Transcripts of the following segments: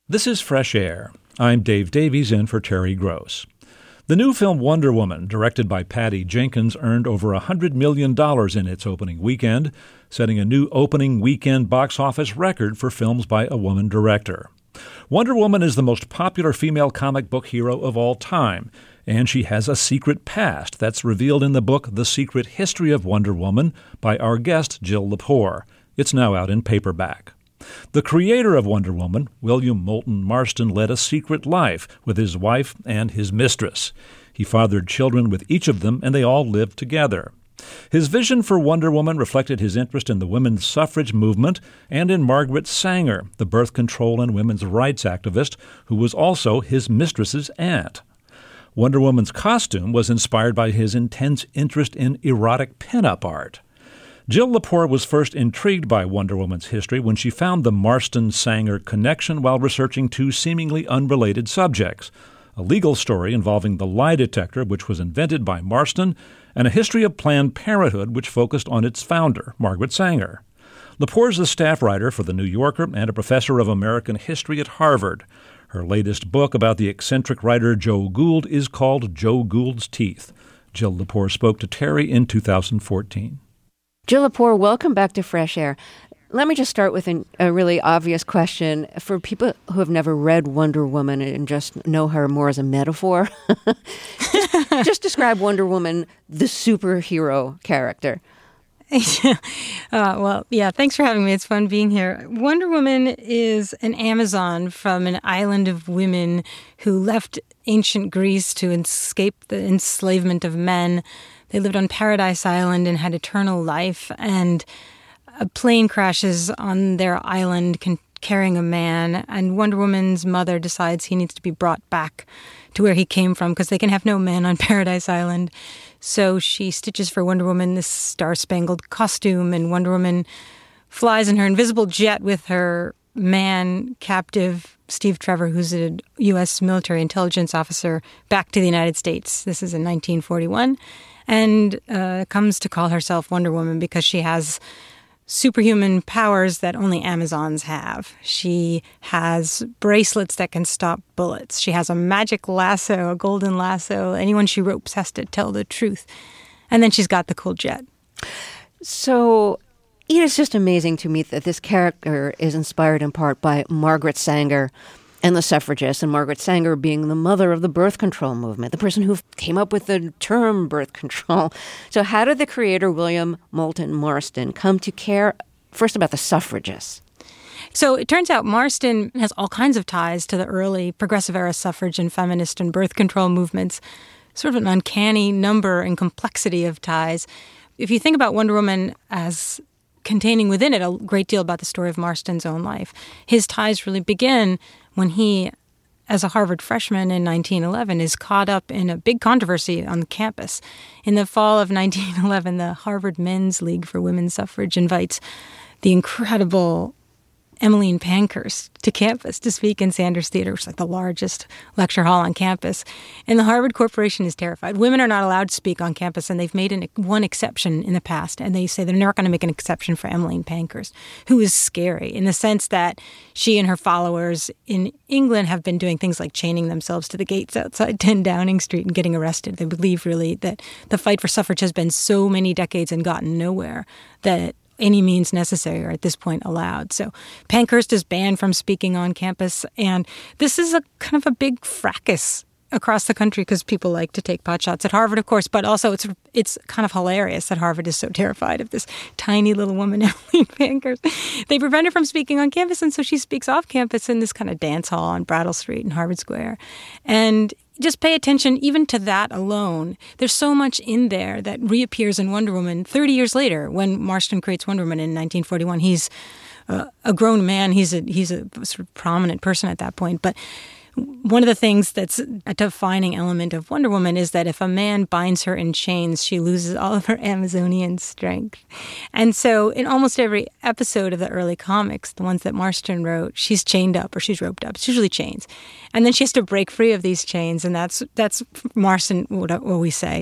This is Fresh Air. I'm Dave Davies in for Terry Gross. The new film Wonder Woman, directed by Patty Jenkins, earned over $100 million in its opening weekend, setting a new opening weekend box office record for films by a woman director. Wonder Woman is the most popular female comic book hero of all time, and she has a secret past that's revealed in the book The Secret History of Wonder Woman by our guest Jill Lepore. It's now out in paperback. The creator of Wonder Woman, William Moulton Marston, led a secret life with his wife and his mistress. He fathered children with each of them, and they all lived together. His vision for Wonder Woman reflected his interest in the women's suffrage movement and in Margaret Sanger, the birth control and women's rights activist, who was also his mistress's aunt. Wonder Woman's costume was inspired by his intense interest in erotic pinup art. Jill Lepore was first intrigued by Wonder Woman's history when she found the Marston-Sanger connection while researching two seemingly unrelated subjects, a legal story involving the lie detector, which was invented by Marston, and a history of Planned Parenthood, which focused on its founder, Margaret Sanger. Lepore is a staff writer for The New Yorker and a professor of American history at Harvard. Her latest book about the eccentric writer Joe Gould is called Joe Gould's Teeth. Jill Lepore spoke to Terry in 2014. Jill Lepore, welcome back to Fresh Air. Let me just start with a really obvious question. For people who have never read Wonder Woman and just know her more as a metaphor, just describe Wonder Woman, the superhero character. Thanks for having me. It's fun being here. Wonder Woman is an Amazon from an island of women who left ancient Greece to escape the enslavement of men. They lived on Paradise Island and had eternal life, and a plane crashes on their island carrying a man, and Wonder Woman's mother decides he needs to be brought back to where he came from because they can have no men on Paradise Island. So she stitches for Wonder Woman this star-spangled costume, and Wonder Woman flies in her invisible jet with her man captive, Steve Trevor, who's a U.S. military intelligence officer, back to the United States. This is in 1941. And comes to call herself Wonder Woman because she has superhuman powers that only Amazons have. She has bracelets that can stop bullets. She has a magic lasso, a golden lasso. Anyone she ropes has to tell the truth. And then she's got the cool jet. So it's just amazing to me that this character is inspired in part by Margaret Sanger and the suffragists, and Margaret Sanger being the mother of the birth control movement, the person who came up with the term birth control. So how did the creator, William Moulton Marston, come to care first about the suffragists? So it turns out Marston has all kinds of ties to the early progressive era suffrage and feminist and birth control movements, sort of an uncanny number and complexity of ties. If you think about Wonder Woman as containing within it a great deal about the story of Marston's own life, his ties really begin when he, as a Harvard freshman in 1911, is caught up in a big controversy on the campus. In the fall of 1911, the Harvard Men's League for Women's Suffrage invites the incredible Emmeline Pankhurst to campus to speak in Sanders Theater, which is like the largest lecture hall on campus. And the Harvard Corporation is terrified. Women are not allowed to speak on campus, and they've made one exception in the past. And they say they're not going to make an exception for Emmeline Pankhurst, who is scary in the sense that she and her followers in England have been doing things like chaining themselves to the gates outside 10 Downing Street and getting arrested. They believe really that the fight for suffrage has been so many decades and gotten nowhere that any means necessary are at this point allowed. So Pankhurst is banned from speaking on campus, and this is a kind of a big fracas across the country because people like to take potshots at Harvard, of course, but also it's kind of hilarious that Harvard is so terrified of this tiny little woman, Emmeline Pankhurst. They prevent her from speaking on campus, and so she speaks off campus in this kind of dance hall on Brattle Street in Harvard Square. And just pay attention even to that alone. There's so much in there that reappears in Wonder Woman 30 years later when Marston creates Wonder Woman in 1941. He's a grown man. He's a sort of prominent person at that point. But one of the things that's a defining element of Wonder Woman is that if a man binds her in chains, she loses all of her Amazonian strength. And so in almost every episode of the early comics, the ones that Marston wrote, she's chained up or she's roped up. It's usually chains. And then she has to break free of these chains. And that's Marston, what we say,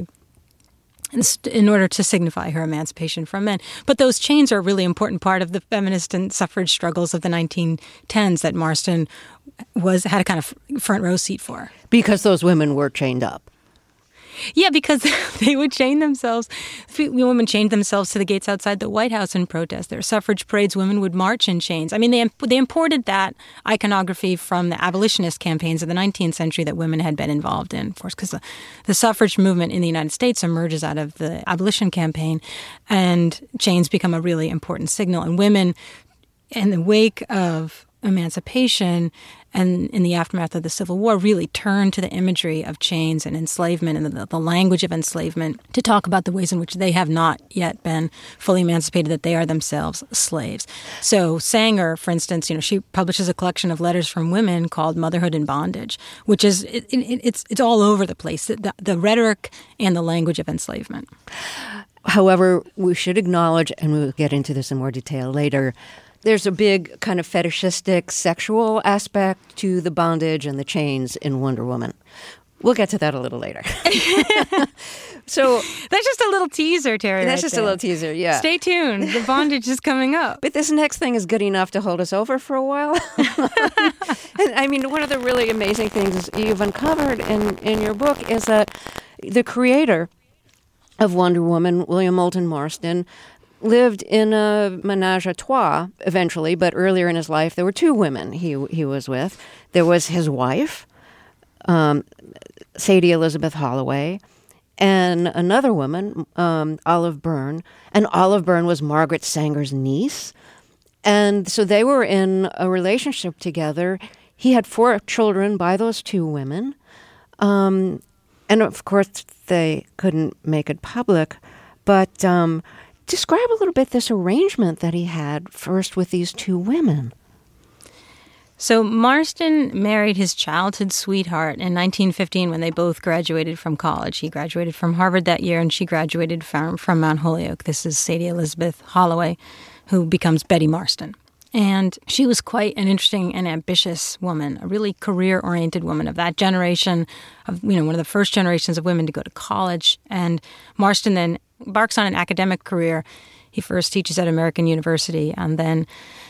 in order to signify her emancipation from men. But those chains are a really important part of the feminist and suffrage struggles of the 1910s that Marston had a kind of front row seat for. Because those women were chained up. Yeah, because they would chain themselves. Women chained themselves to the gates outside the White House in protest. There were suffrage parades. Women would march in chains. I mean, they imported that iconography from the abolitionist campaigns of the 19th century that women had been involved in, of course, because the suffrage movement in the United States emerges out of the abolition campaign, and chains become a really important signal. And women, in the wake of emancipation and in the aftermath of the Civil War, really turned to the imagery of chains and enslavement and the language of enslavement to talk about the ways in which they have not yet been fully emancipated, that they are themselves slaves. So Sanger, for instance, she publishes a collection of letters from women called Motherhood in Bondage, which is it's all over the place, the rhetoric and the language of enslavement. However, we should acknowledge, and we'll get into this in more detail later, there's a big kind of fetishistic sexual aspect to the bondage and the chains in Wonder Woman. We'll get to that a little later. So that's just a little teaser, Terry. That's just a little teaser, yeah. Stay tuned. The bondage is coming up. But this next thing is good enough to hold us over for a while. And, I mean, one of the really amazing things you've uncovered in your book is that the creator of Wonder Woman, William Moulton Marston, lived in a menage a trois eventually, but earlier in his life there were two women he was with. There was his wife, Sadie Elizabeth Holloway, and another woman, Olive Byrne. And Olive Byrne was Margaret Sanger's niece. And so they were in a relationship together. He had 4 children by those two women. And of course, they couldn't make it public. But describe a little bit this arrangement that he had first with these two women. So Marston married his childhood sweetheart in 1915 when they both graduated from college. He graduated from Harvard that year, and she graduated from Mount Holyoke. This is Sadie Elizabeth Holloway, who becomes Betty Marston. And she was quite an interesting and ambitious woman, a really career-oriented woman of that generation, of one of the first generations of women to go to college. And Marston then embarks on an academic career. He first teaches at American University, and then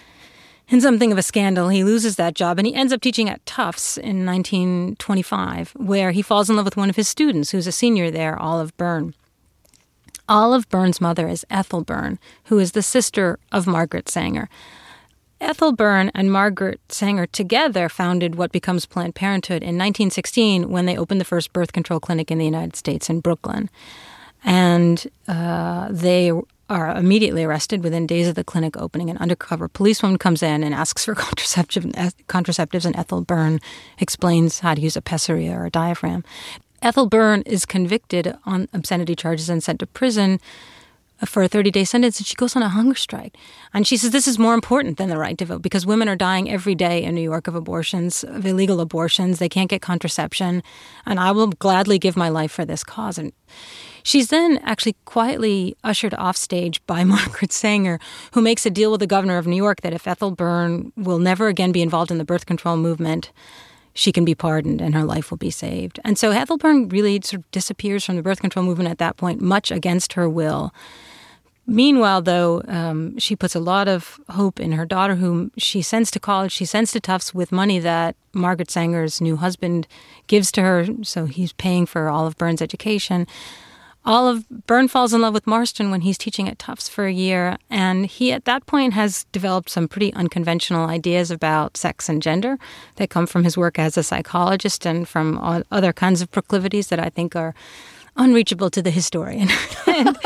in something of a scandal, he loses that job, and he ends up teaching at Tufts in 1925, where he falls in love with one of his students, who's a senior there, Olive Byrne. Olive Byrne's mother is Ethel Byrne, who is the sister of Margaret Sanger. Ethel Byrne and Margaret Sanger together founded what becomes Planned Parenthood in 1916 when they opened the first birth control clinic in the United States in Brooklyn. And they are immediately arrested within days of the clinic opening. An undercover policewoman comes in and asks for contraceptives, and Ethel Byrne explains how to use a pessary or a diaphragm. Ethel Byrne is convicted on obscenity charges and sent to prison for a 30-day sentence, and she goes on a hunger strike. And she says this is more important than the right to vote because women are dying every day in New York of abortions, of illegal abortions. They can't get contraception, and I will gladly give my life for this cause. And she's then actually quietly ushered off stage by Margaret Sanger, who makes a deal with the governor of New York that if Ethel Byrne will never again be involved in the birth control movement, she can be pardoned and her life will be saved. And so Ethel Byrne really sort of disappears from the birth control movement at that point, much against her will. Meanwhile, though, she puts a lot of hope in her daughter, whom she sends to college. She sends to Tufts with money that Margaret Sanger's new husband gives to her, so he's paying for Olive Byrne's education. Olive Byrne falls in love with Marston when he's teaching at Tufts for a year, and he at that point has developed some pretty unconventional ideas about sex and gender that come from his work as a psychologist and from other kinds of proclivities that I think are unreachable to the historian. And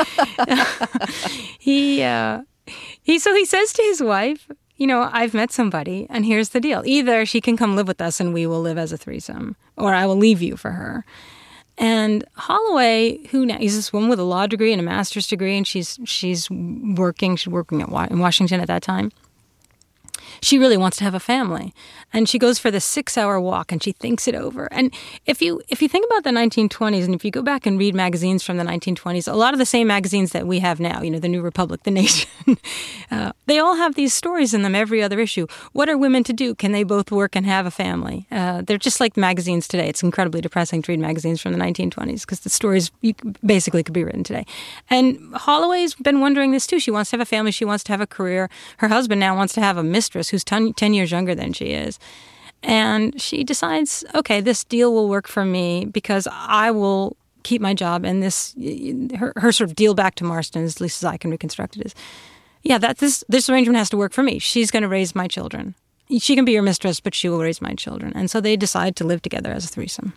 he says to his wife, I've met somebody, and here's the deal. Either she can come live with us and we will live as a threesome, or I will leave you for her. And Holloway, who now is this woman with a law degree and a master's degree, and she's working in Washington at that time. She really wants to have a family, and she goes for the 6-hour walk, and she thinks it over. And if you think about the 1920s, and if you go back and read magazines from the 1920s, a lot of the same magazines that we have now, the New Republic, The Nation, they all have these stories in them every other issue. What are women to do? Can they both work and have a family? They're just like magazines today. It's incredibly depressing to read magazines from the 1920s because the stories basically could be written today. And Holloway's been wondering this too. She wants to have a family. She wants to have a career. Her husband now wants to have a mistress who's 10 years younger than she is. And she decides, okay, this deal will work for me because I will keep my job. And her sort of deal back to Marston, at least as I can reconstruct it, is, yeah, that this arrangement has to work for me. She's going to raise my children. She can be your mistress, but she will raise my children. And so they decide to live together as a threesome.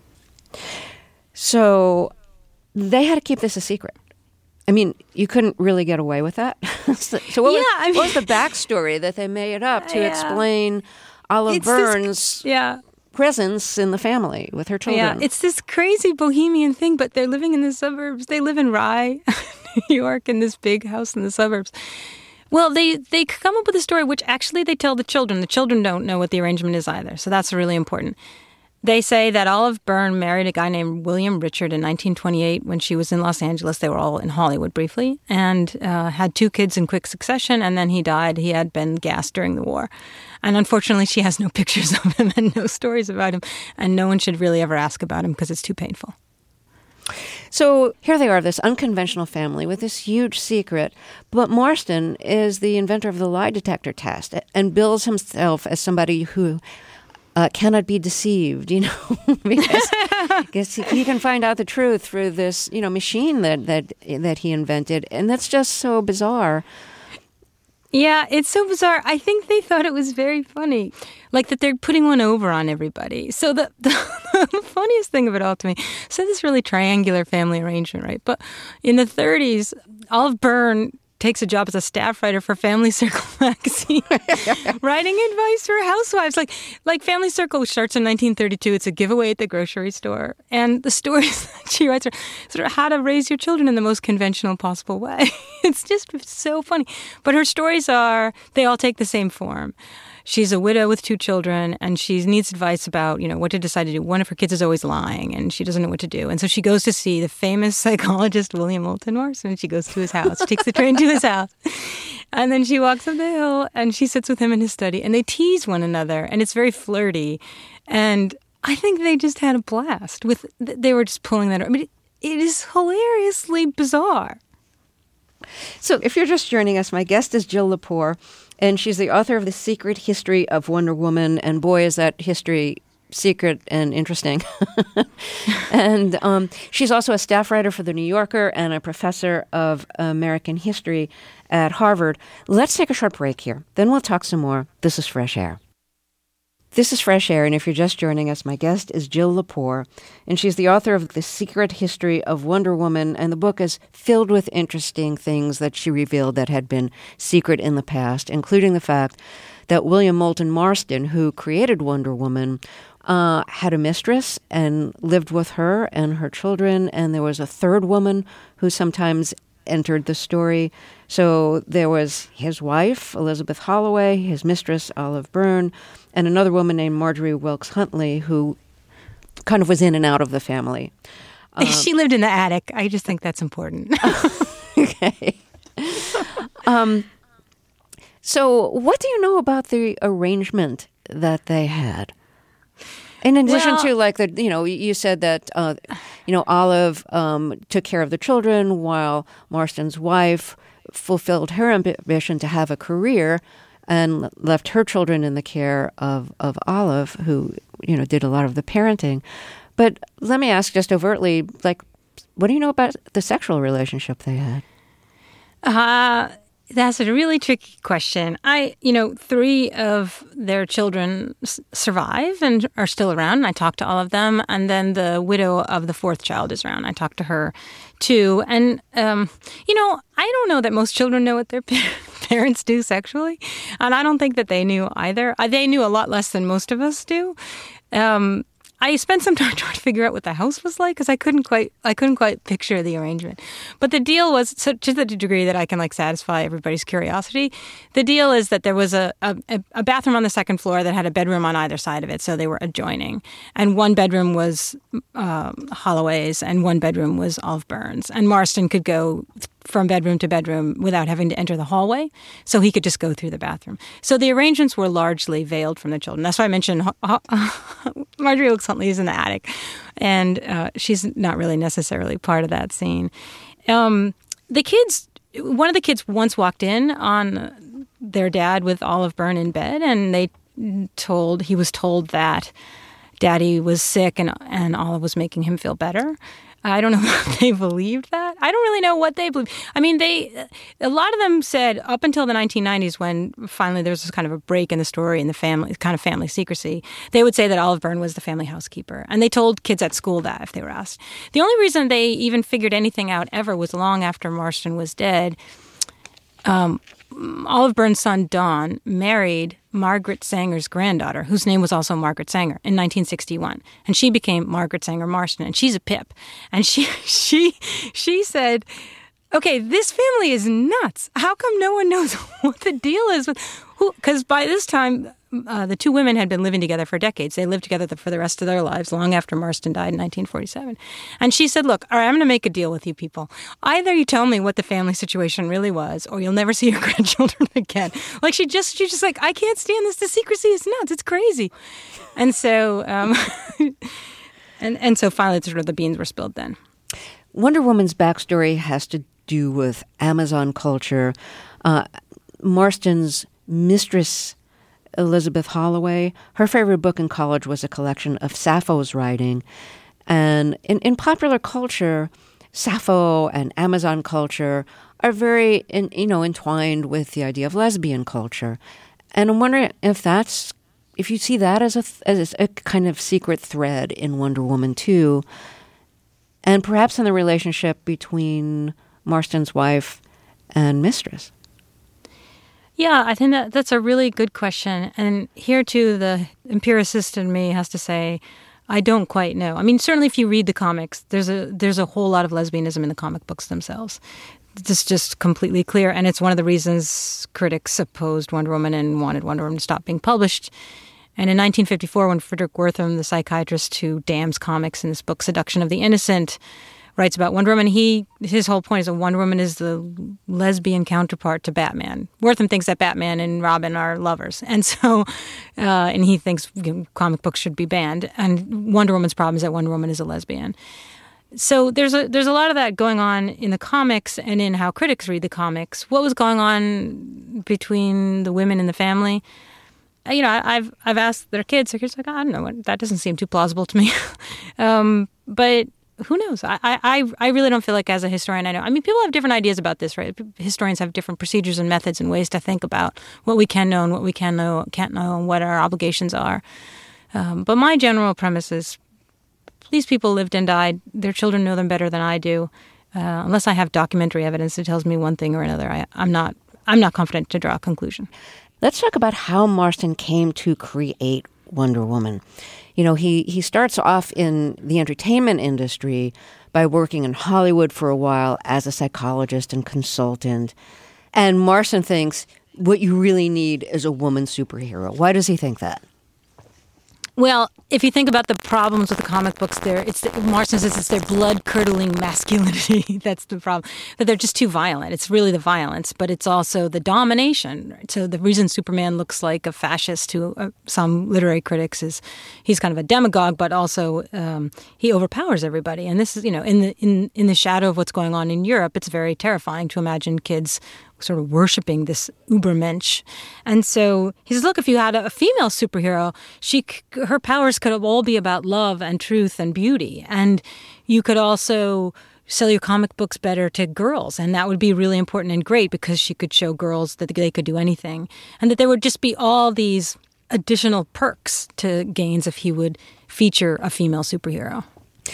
So they had to keep this a secret. I mean, you couldn't really get away with that. So what was the backstory that they made up to explain Olive Byrne's presence in the family with her children? Yeah, it's this crazy bohemian thing, but they're living in the suburbs. They live in Rye, New York, in this big house in the suburbs. Well, they come up with a story which actually they tell the children. The children don't know what the arrangement is either, so that's really important. They say that Olive Byrne married a guy named William Richard in 1928 when she was in Los Angeles. They were all in Hollywood briefly, and had 2 kids in quick succession, and then he died. He had been gassed during the war. And unfortunately, she has no pictures of him and no stories about him, and no one should really ever ask about him because it's too painful. So here they are, this unconventional family with this huge secret. But Marston is the inventor of the lie detector test and bills himself as somebody who cannot be deceived, because he can find out the truth through this, machine that he invented. And that's just so bizarre. Yeah, it's so bizarre. I think they thought it was very funny, like that they're putting one over on everybody. So the funniest thing of it all to me, so this really triangular family arrangement, right? But in the 1930s, Olive Byrne takes a job as a staff writer for Family Circle magazine, writing advice for housewives. Like Family Circle, which starts in 1932, it's a giveaway at the grocery store. And the stories that she writes are sort of how to raise your children in the most conventional possible way. It's just so funny. But her stories they all take the same form. She's a widow with 2 children, and she needs advice about, what to decide to do. One of her kids is always lying, and she doesn't know what to do. And so she goes to see the famous psychologist, William Moulton Marston, and she goes to his house. She takes the train to his house. And then she walks up the hill, and she sits with him in his study, and they tease one another, and it's very flirty. And I think they just had a blast. They were just pulling that. I mean, it is hilariously bizarre. So if you're just joining us, my guest is Jill Lepore, and she's the author of The Secret History of Wonder Woman. And boy, is that history secret and interesting. And she's also a staff writer for The New Yorker and a professor of American history at Harvard. Let's take a short break here. Then we'll talk some more. This is Fresh Air. This is Fresh Air, and if you're just joining us, my guest is Jill Lepore, and she's the author of The Secret History of Wonder Woman, and the book is filled with interesting things that she revealed that had been secret in the past, including the fact that William Moulton Marston, who created Wonder Woman, had a mistress and lived with her and her children, and there was a third woman who sometimes entered the story. So there was his wife, Elizabeth Holloway, his mistress, Olive Byrne, and another woman named Marjorie Wilkes Huntley, who kind of was in and out of the family. She lived in the attic. I just think that's important. Okay. So what do you know about the arrangement that they had? In addition to you said that, Olive took care of the children while Marston's wife fulfilled her ambition to have a career and left her children in the care of Olive, who, did a lot of the parenting. But let me ask just overtly, what do you know about the sexual relationship they had? That's a really tricky question. 3 of their children survive and are still around. And I talked to all of them. And then the widow of the 4th child is around. I talked to her, too. And, I don't know that most children know what their parents do sexually. And I don't think that they knew either. They knew a lot less than most of us do. I spent some time trying to figure out what the house was like because I couldn't quite picture the arrangement. But the deal was, so to the degree that I can satisfy everybody's curiosity, the deal is that there was a bathroom on the 2nd floor that had a bedroom on either side of it, so they were adjoining. And one bedroom was Holloway's, and one bedroom was Olive Byrne's. And Marston could go from bedroom to bedroom without having to enter the hallway, so he could just go through the bathroom. So the arrangements were largely veiled from the children. That's why I mentioned Marjorie Wilkes Huntley is in the attic, and she's not really necessarily part of that scene. One of the kids once walked in on their dad with Olive Byrne in bed, and he was told that Daddy was sick and Olive was making him feel better. I don't know if they believed that. I don't really know what they believed. I mean, a lot of them said up until the 1990s, when finally there was this kind of a break in the story and the family secrecy, they would say that Olive Byrne was the family housekeeper. And they told kids at school that if they were asked. The only reason they even figured anything out ever was long after Marston was dead. Olive Byrne's son, Don, married Margaret Sanger's granddaughter, whose name was also Margaret Sanger, in 1961. And she became Margaret Sanger Marston, and she's a pip. And she said, okay, this family is nuts. How come no one knows what the deal is with who? Because by this time, the two women had been living together for decades. They lived together for the rest of their lives, long after Marston died in 1947. And she said, look, all right, I'm going to make a deal with you people. Either you tell me what the family situation really was, or you'll never see your grandchildren again. Like, she's just like, I can't stand this. The secrecy is nuts. It's crazy. And so, and so finally, sort of the beans were spilled then. Wonder Woman's backstory has to do with Amazon culture. Marston's mistress, Elizabeth Holloway, her favorite book in college was a collection of Sappho's writing. And in popular culture, Sappho and Amazon culture are very entwined with the idea of lesbian culture. And I'm wondering if you see that as a kind of secret thread in Wonder Woman 2, and perhaps in the relationship between Marston's wife and mistress. Yeah, I think that's a really good question. And here, too, the empiricist in me has to say, I don't quite know. I mean, certainly if you read the comics, there's a whole lot of lesbianism in the comic books themselves. It's just completely clear. And it's one of the reasons critics opposed Wonder Woman and wanted Wonder Woman to stop being published. And in 1954, when Frederick Wertham, the psychiatrist who damns comics in this book, Seduction of the Innocent, writes about Wonder Woman, his whole point is that Wonder Woman is the lesbian counterpart to Batman. Wertham thinks that Batman and Robin are lovers. And so, and he thinks comic books should be banned. And Wonder Woman's problem is that Wonder Woman is a lesbian. So there's a lot of that going on in the comics and in how critics read the comics. What was going on between the women in the family? I've asked their kids. Their kids are like, I don't know, that doesn't seem too plausible to me. But who knows? I really don't feel like as a historian I know. I mean, people have different ideas about this, right? Historians have different procedures and methods and ways to think about what we can know and what we can't know, and what our obligations are. But my general premise is these people lived and died. Their children know them better than I do. Unless I have documentary evidence that tells me one thing or another, I'm not confident to draw a conclusion. Let's talk about how Marston came to create Wonder Woman. He starts off in the entertainment industry by working in Hollywood for a while as a psychologist and consultant. And Marston thinks what you really need is a woman superhero. Why does he think that? Well, if you think about the problems with the comic books, Marston says it's their blood-curdling masculinity. That's the problem. That they're just too violent. It's really the violence, but it's also the domination. So the reason Superman looks like a fascist to some literary critics is he's kind of a demagogue, but also he overpowers everybody. And this is, in the shadow of what's going on in Europe, it's very terrifying to imagine kids sort of worshiping this Ubermensch. And so he says, look, if you had a female superhero, her powers could all be about love and truth and beauty. And you could also sell your comic books better to girls. And that would be really important and great because she could show girls that they could do anything. And that there would just be all these additional perks to Gaines if he would feature a female superhero.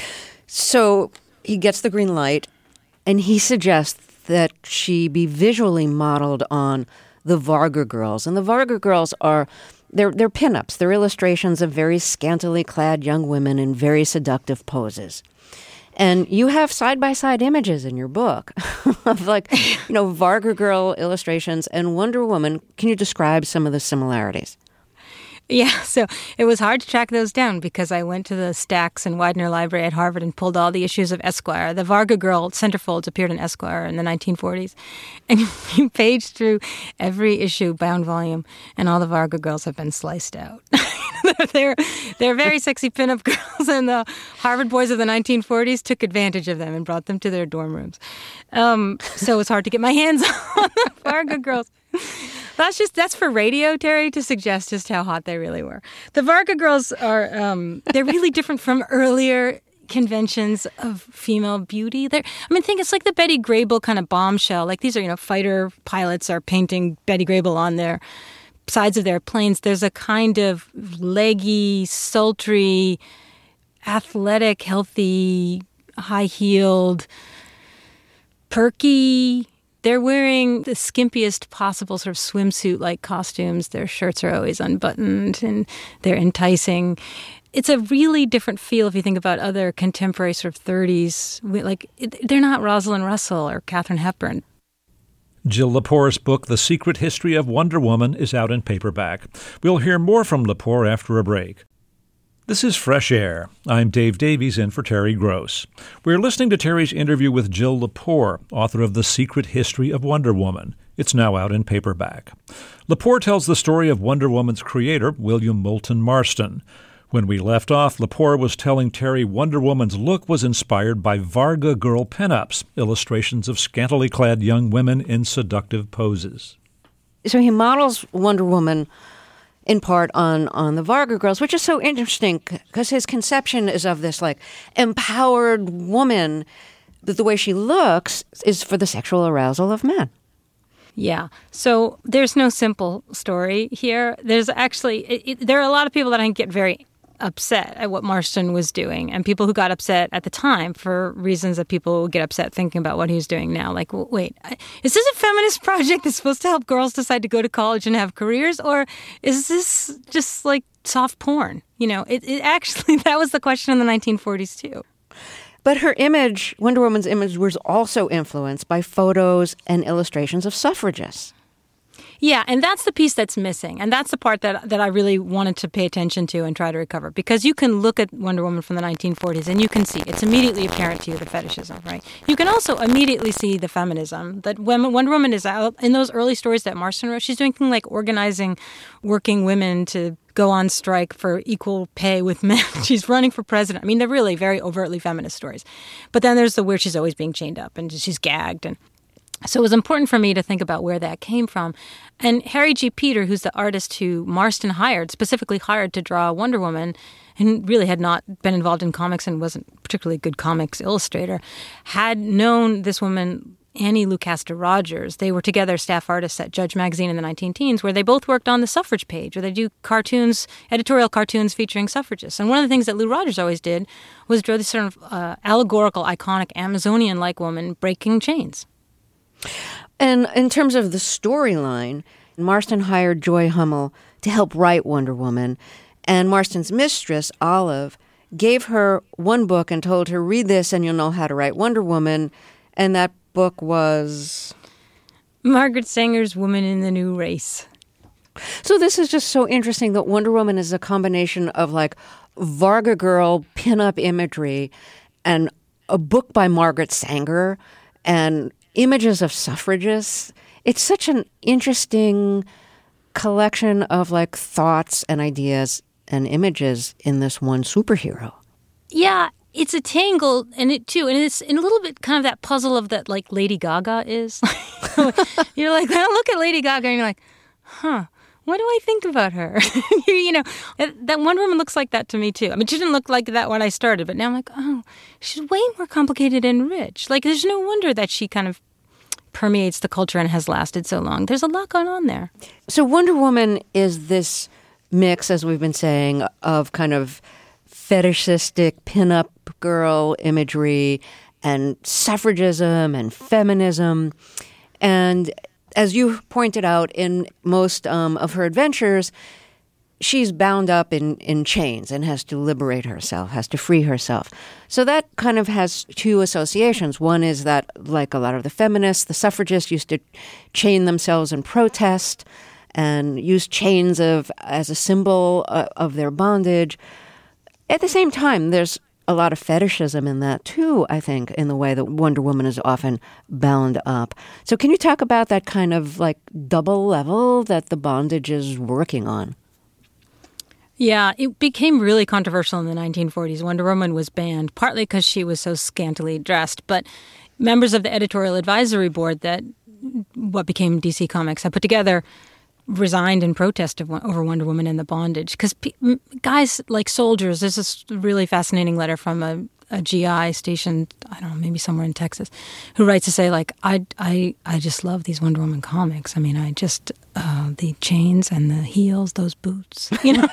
So he gets the green light and he suggests that she be visually modeled on the Varga Girls. And the Varga Girls they're pinups. They're illustrations of very scantily clad young women in very seductive poses. And you have side-by-side images in your book of Varga Girl illustrations and Wonder Woman. Can you describe some of the similarities? Yeah, so it was hard to track those down because I went to the Stax and Widener Library at Harvard and pulled all the issues of Esquire. The Varga Girl centerfolds appeared in Esquire in the 1940s. And you page through every issue, bound volume, and all the Varga Girls have been sliced out. They're very sexy pinup girls, and the Harvard boys of the 1940s took advantage of them and brought them to their dorm rooms. So it was hard to get my hands on the Varga Girls. That's for radio, Terry, to suggest just how hot they really were. The Varga girls are they're really different from earlier conventions of female beauty. Think it's like the Betty Grable kind of bombshell. Like these are, fighter pilots are painting Betty Grable on their sides of their planes. There's a kind of leggy, sultry, athletic, healthy, high-heeled, perky. They're wearing the skimpiest possible sort of swimsuit-like costumes. Their shirts are always unbuttoned, and they're enticing. It's a really different feel if you think about other contemporary sort of 30s. They're not Rosalind Russell or Katharine Hepburn. Jill Lepore's book, The Secret History of Wonder Woman, is out in paperback. We'll hear more from Lepore after a break. This is Fresh Air. I'm Dave Davies in for Terry Gross. We're listening to Terry's interview with Jill Lepore, author of The Secret History of Wonder Woman. It's now out in paperback. Lepore tells the story of Wonder Woman's creator, William Moulton Marston. When we left off, Lepore was telling Terry Wonder Woman's look was inspired by Varga girl pinups, illustrations of scantily clad young women in seductive poses. So he models Wonder Woman in part on the Varga girls, which is so interesting because his conception is of this empowered woman, that the way she looks is for the sexual arousal of men. Yeah. So there's no simple story here. There's actually, there are a lot of people that I think get very upset at what Marston was doing, and people who got upset at the time for reasons that people get upset thinking about what he was doing now. Like, wait, is this a feminist project that's supposed to help girls decide to go to college and have careers, or is this just like soft porn? It actually, that was the question in the 1940s too. But her image, Wonder Woman's image, was also influenced by photos and illustrations of suffragists. Yeah, and that's the piece that's missing. And that's the part that I really wanted to pay attention to and try to recover. Because you can look at Wonder Woman from the 1940s and you can see, it's immediately apparent to you, the fetishism, right? You can also immediately see the feminism. That when Wonder Woman is out, in those early stories that Marston wrote, she's doing things like organizing working women to go on strike for equal pay with men. She's running for president. They're really very overtly feminist stories. But then there's the where she's always being chained up and she's gagged. And so it was important for me to think about where that came from. And Harry G. Peter, who's the artist who Marston specifically hired to draw Wonder Woman, and really had not been involved in comics and wasn't particularly a good comics illustrator, had known this woman, Annie Lucasta Rogers. They were together staff artists at Judge Magazine in the 19-teens, where they both worked on the suffrage page, where they do editorial cartoons featuring suffragists. And one of the things that Lou Rogers always did was draw this sort of allegorical, iconic Amazonian-like woman breaking chains. And in terms of the storyline, Marston hired Joy Hummel to help write Wonder Woman, and Marston's mistress, Olive, gave her one book and told her, read this and you'll know how to write Wonder Woman, and that book was Margaret Sanger's Woman in the New Race. So this is just so interesting that Wonder Woman is a combination of Varga girl pinup imagery and a book by Margaret Sanger and images of suffragists. It's such an interesting collection of thoughts and ideas and images in this one superhero. Yeah, it's a tangle, and it's in a little bit kind of that puzzle of that Lady Gaga is. You're I look at Lady Gaga and you're like, what do I think about her? That Wonder Woman looks like that to me too. She didn't look like that when I started, but now I'm like, oh, she's way more complicated and rich. There's no wonder that she kind of permeates the culture and has lasted so long. There's a lot going on there. So Wonder Woman is this mix, as we've been saying, of kind of fetishistic pinup girl imagery and suffragism and feminism. And as you pointed out, in most of her adventures, she's bound up in chains and has to liberate herself, has to free herself. So that kind of has two associations. One is that, like a lot of the feminists, the suffragists used to chain themselves in protest and use chains as a symbol of their bondage. At the same time, there's a lot of fetishism in that too, I think, in the way that Wonder Woman is often bound up. So can you talk about that kind of double level that the bondage is working on? Yeah, it became really controversial in the 1940s. Wonder Woman was banned, partly because she was so scantily dressed, but members of the editorial advisory board that what became DC Comics had put together resigned in protest over Wonder Woman and the bondage. Because guys like soldiers, there's this really fascinating letter from a GI stationed, I don't know, maybe somewhere in Texas, who writes to say, like, I just love these Wonder Woman comics. I mean, I just, the chains and the heels, those boots, you know,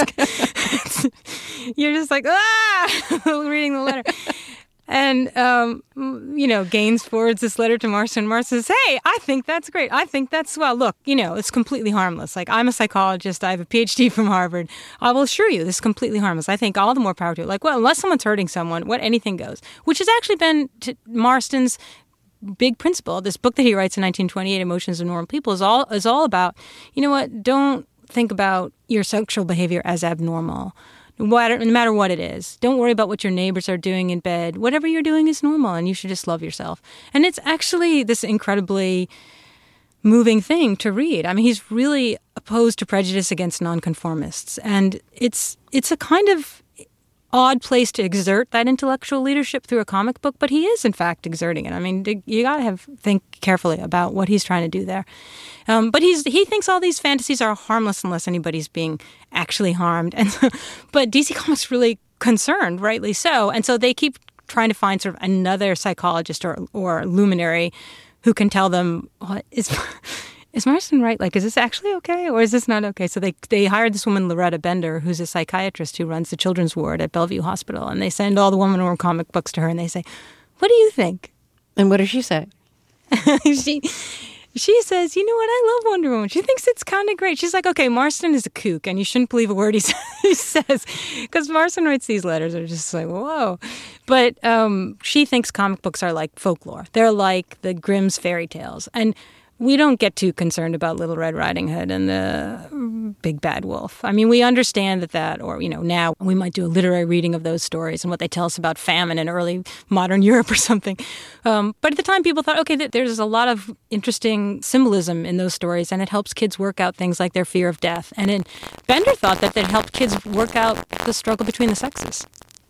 you're just like, reading the letter. And, Gaines forwards this letter to Marston. Marston says, hey, I think that's great. I think that's swell. Look, it's completely harmless. Like, I'm a psychologist. I have a PhD from Harvard. I will assure you this is completely harmless. I think all the more power to it. Like, well, unless someone's hurting someone, anything goes. Which has actually been Marston's big principle. This book that he writes in 1928, Emotions of Normal People, is all about, don't think about your sexual behavior as abnormal. No matter what it is. Don't worry about what your neighbors are doing in bed. Whatever you're doing is normal, and you should just love yourself. And it's actually this incredibly moving thing to read. I mean, he's really opposed to prejudice against nonconformists. And it's a kind of odd place to exert that intellectual leadership through a comic book, but he is, in fact, exerting it. I mean, you got to think carefully about what he's trying to do there. But he thinks all these fantasies are harmless unless anybody's being actually harmed. But DC Comics really concerned, rightly so. And so they keep trying to find sort of another psychologist or luminary who can tell them, is Marston right? Like, is this actually okay or is this not okay? So they hired this woman, Loretta Bender, who's a psychiatrist who runs the children's ward at Bellevue Hospital. And they send all the Woman Who Wrote comic books to her and they say, what do you think? And what does she say? She says, you know what, I love Wonder Woman. She thinks it's kind of great. She's like, okay, Marston is a kook, and you shouldn't believe a word he says. Because Marston writes these letters that are just like, whoa. But she thinks comic books are like folklore. They're like the Grimm's fairy tales. And we don't get too concerned about Little Red Riding Hood and the Big Bad Wolf. I mean, we understand that, or, now we might do a literary reading of those stories and what they tell us about famine in early modern Europe or something. But at the time, people thought, okay, there's a lot of interesting symbolism in those stories, and it helps kids work out things like their fear of death. And Bender thought that it helped kids work out the struggle between the sexes.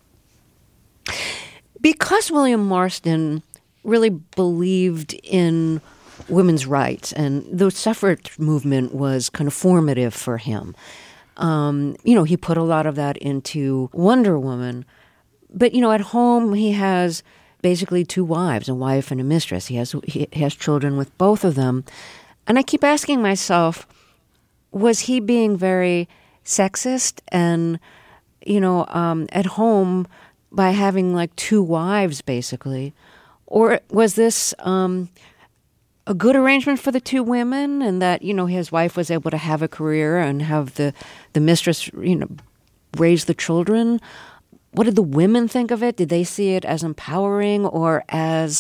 Because William Marston really believed in women's rights, and the suffrage movement was kind of formative for him. He put a lot of that into Wonder Woman. But, at home he has basically two wives, a wife and a mistress. He has children with both of them. And I keep asking myself, was he being very sexist and, at home by having like two wives, basically? Or was this a good arrangement for the two women, and that, his wife was able to have a career and have the mistress, raise the children? What did the women think of it? Did they see it as empowering or as,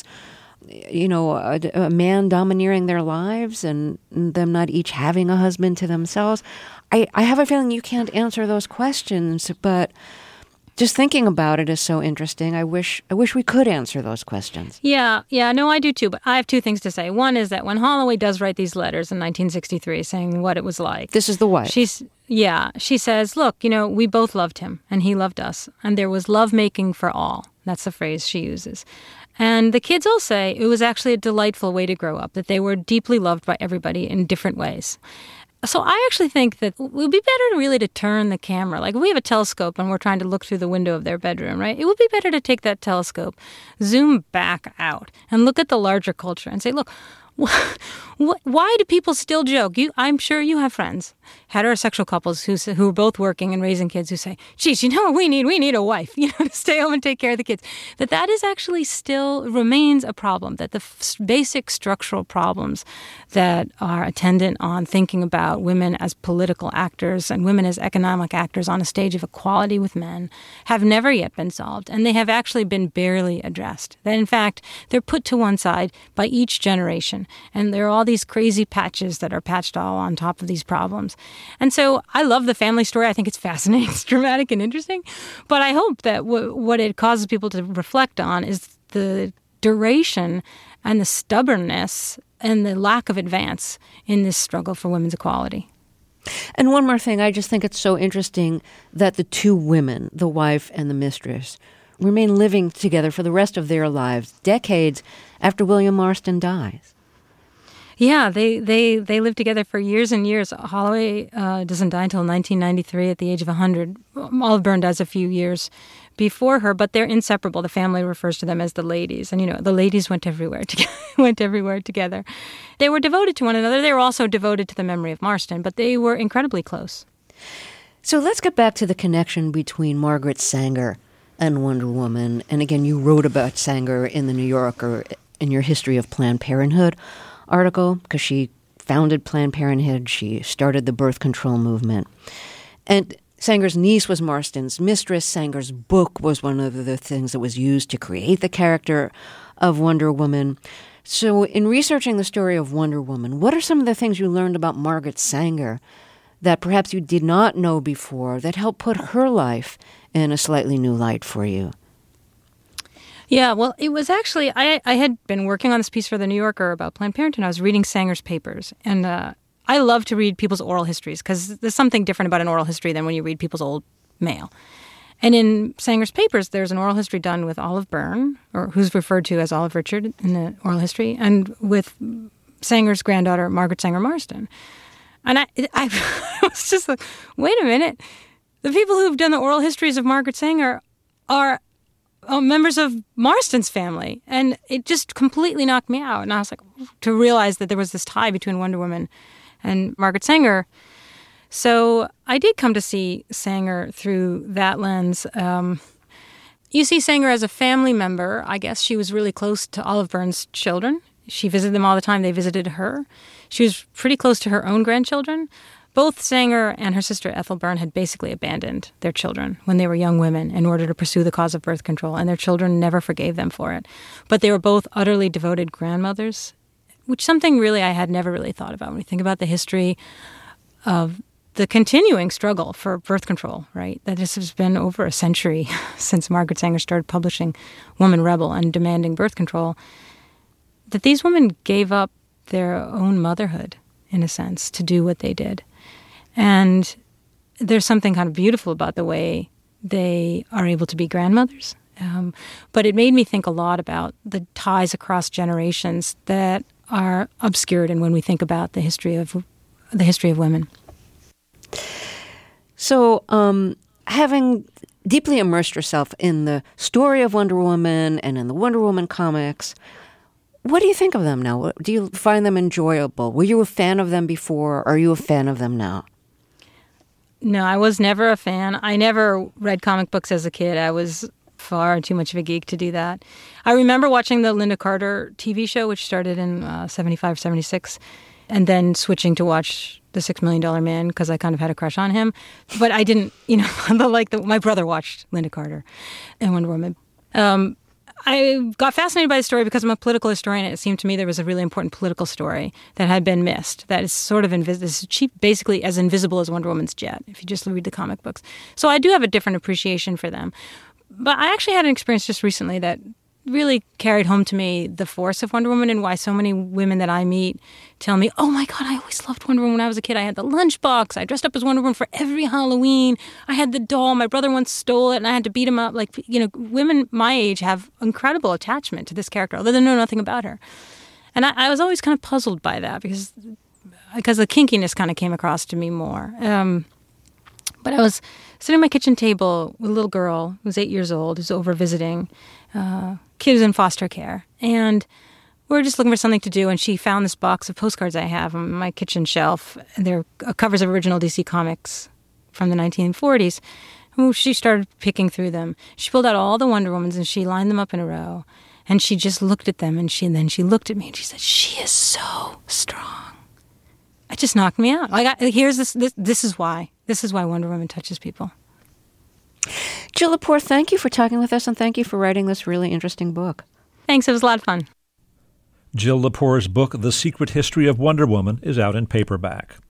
a man domineering their lives and them not each having a husband to themselves? I have a feeling you can't answer those questions, but just thinking about it is so interesting. I wish we could answer those questions. Yeah, no, I do too. But I have two things to say. One is that when Holloway does write these letters in 1963 saying what it was like. This is the wife. She says, look, we both loved him and he loved us. And there was lovemaking for all. That's the phrase she uses. And the kids all say it was actually a delightful way to grow up, that they were deeply loved by everybody in different ways. So I actually think that it would be better really to turn the camera. Like if we have a telescope and we're trying to look through the window of their bedroom, right? It would be better to take that telescope, zoom back out, and look at the larger culture and say, look, why do people still joke? I'm sure you have friends, heterosexual couples who are both working and raising kids who say, geez, what we need? We need a wife, to stay home and take care of the kids. That is actually still remains a problem, that the basic structural problems that are attendant on thinking about women as political actors and women as economic actors on a stage of equality with men have never yet been solved. And they have actually been barely addressed. That in fact, they're put to one side by each generation. And there are all these crazy patches that are patched all on top of these problems. And so I love the family story. I think it's fascinating, it's dramatic and interesting. But I hope that what it causes people to reflect on is the duration and the stubbornness and the lack of advance in this struggle for women's equality. And one more thing, I just think it's so interesting that the two women, the wife and the mistress, remain living together for the rest of their lives, decades after William Marston dies. Yeah, they lived together for years and years. Holloway doesn't die until 1993 at the age of 100. Olive Byrne dies a few years before her, but they're inseparable. The family refers to them as the ladies. And, the ladies went everywhere together. They were devoted to one another. They were also devoted to the memory of Marston, but they were incredibly close. So let's get back to the connection between Margaret Sanger and Wonder Woman. And again, you wrote about Sanger in the New Yorker in your History of Planned Parenthood article, because she founded Planned Parenthood. She started the birth control movement. And Sanger's niece was Marston's mistress. Sanger's book was one of the things that was used to create the character of Wonder Woman. So in researching the story of Wonder Woman, what are some of the things you learned about Margaret Sanger that perhaps you did not know before that helped put her life in a slightly new light for you? Yeah, well, it was actually, I had been working on this piece for The New Yorker about Planned Parenthood. I was reading Sanger's papers, and I love to read people's oral histories because there's something different about an oral history than when you read people's old mail. And in Sanger's papers, there's an oral history done with Olive Byrne, or who's referred to as Olive Richard in the oral history, and with Sanger's granddaughter, Margaret Sanger Marston. And I was just like, wait a minute. The people who've done the oral histories of Margaret Sanger are members of Marston's family. And it just completely knocked me out. And I was like, to realize that there was this tie between Wonder Woman and Margaret Sanger. So I did come to see Sanger through that lens. You see Sanger as a family member. I guess she was really close to Olive Byrne's children. She visited them all the time. They visited her. She was pretty close to her own grandchildren. Both Sanger and her sister Ethel Byrne had basically abandoned their children when they were young women in order to pursue the cause of birth control, and their children never forgave them for it. But they were both utterly devoted grandmothers, which something really I had never really thought about when we think about the history of the continuing struggle for birth control, right? That this has been over a century since Margaret Sanger started publishing Woman Rebel and demanding birth control, that these women gave up their own motherhood, in a sense, to do what they did. And there's something kind of beautiful about the way they are able to be grandmothers. But it made me think a lot about the ties across generations that are obscured and when we think about the history of women. So, having deeply immersed yourself in the story of Wonder Woman and in the Wonder Woman comics, what do you think of them now? Do you find them enjoyable? Were you a fan of them before? Or are you a fan of them now? No, I was never a fan. I never read comic books as a kid. I was far too much of a geek to do that. I remember watching the Linda Carter TV show, which started in 75, 76, and then switching to watch The $6 Million Man because I kind of had a crush on him. But I didn't, my brother watched Linda Carter and Wonder Woman. I got fascinated by the story because I'm a political historian. It seemed to me there was a really important political story that had been missed, that is sort of basically as invisible as Wonder Woman's jet, if you just read the comic books. So I do have a different appreciation for them. But I actually had an experience just recently that really carried home to me the force of Wonder Woman and why so many women that I meet tell me, oh my God, I always loved Wonder Woman when I was a kid. I had the lunchbox. I dressed up as Wonder Woman for every Halloween. I had the doll. My brother once stole it and I had to beat him up. Women my age have incredible attachment to this character, although they know nothing about her. And I was always kind of puzzled by that because the kinkiness kind of came across to me more. But I was sitting at my kitchen table with a little girl who was 8 years old, who's over visiting. Kid was in foster care. And we were just looking for something to do, and she found this box of postcards I have on my kitchen shelf. They're covers of original DC Comics from the 1940s. She started picking through them. She pulled out all the Wonder Womans, and she lined them up in a row. And she just looked at them, and then she looked at me, and she said, "She is so strong." It just knocked me out. This is why Wonder Woman touches people. Jill Lepore, thank you for talking with us, and thank you for writing this really interesting book. Thanks. It was a lot of fun. Jill Lepore's book, The Secret History of Wonder Woman, is out in paperback.